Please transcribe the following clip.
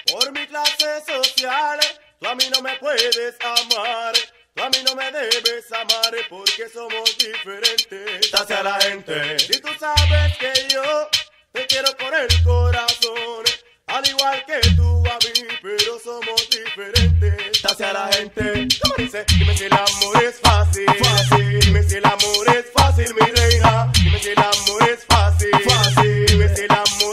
Por mi clase social, tú a mí no me puedes amar. Tú a mí no me debes amar porque somos diferentes. Hacia la gente. Si tú sabes que yo te quiero con el corazón, al igual que tú a mí, pero somos diferentes. Hacia la gente. ¿Cómo dice? Dime si el amor es fácil. Fácil. Dime si el amor es fácil, mi reina. Dime si el amor es fácil. Fácil. Dime si el amor